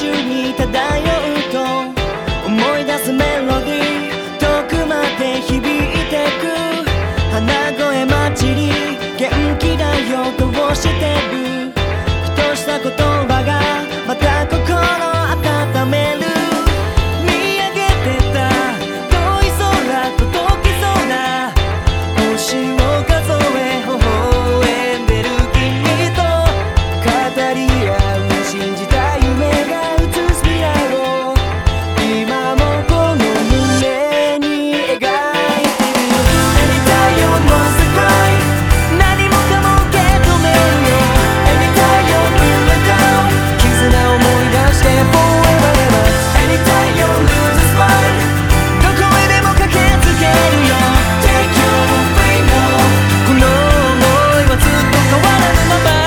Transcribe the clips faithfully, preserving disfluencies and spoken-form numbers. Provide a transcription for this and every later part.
中に漂うと思い出すメロディー、遠くまで響いてく鼻声混じり元気だよどうしてるふとした言葉がまた心温める見上げてた遠い空届きそうな星を数え微笑んでる君と語り合う信じた夢が映す未来を今もこの胸に描いてる Anytime you want to cry 何もかも受け止めるよ Anytime you feel it down 絆を思い出して Forever ever Anytime you lose a smile どこへでも駆けつけるよ Take your free now この想いはずっと変わらぬまま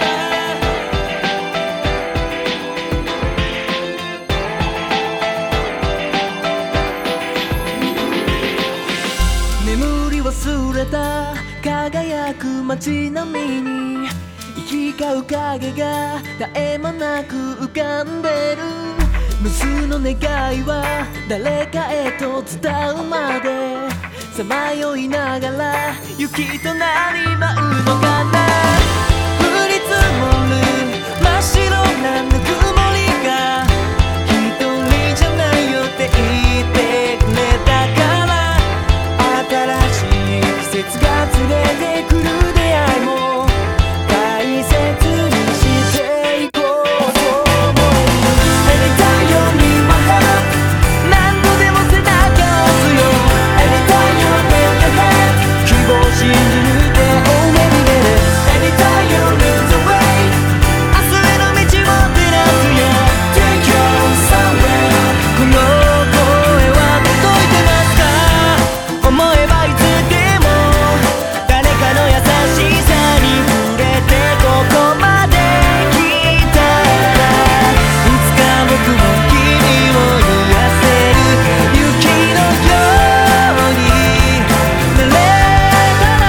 眠り忘れた輝く街並みに行き交う影が絶え間なく浮かんでる無数の願いは誰かへと伝うまでさまよいながら雪となり舞うのかな降り積もる真っ白なぬくもりが一人じゃないよって言ってくれたから新しい季節が連れてくる出会いも大切にしていこうと思える Anytime you need my help 何度でも背中を押すよ Anytime you lift your head 希望を信じ抜いて Oh maybe better Anytime you lose the way 明日への道を照らすよ Take you somewhere この声は届いてますか思えばいつでも誰かの優しさに触れてここまで来たらいつか僕も君を癒せる雪のようになれたら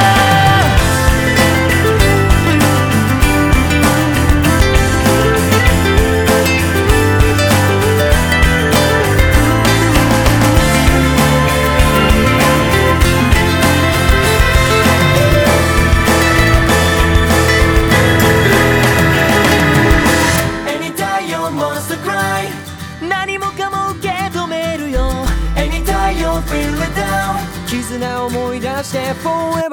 Anytime you want to cry 何もかも受け止めるよ Anytime you feel it down 絆を思い出して Forever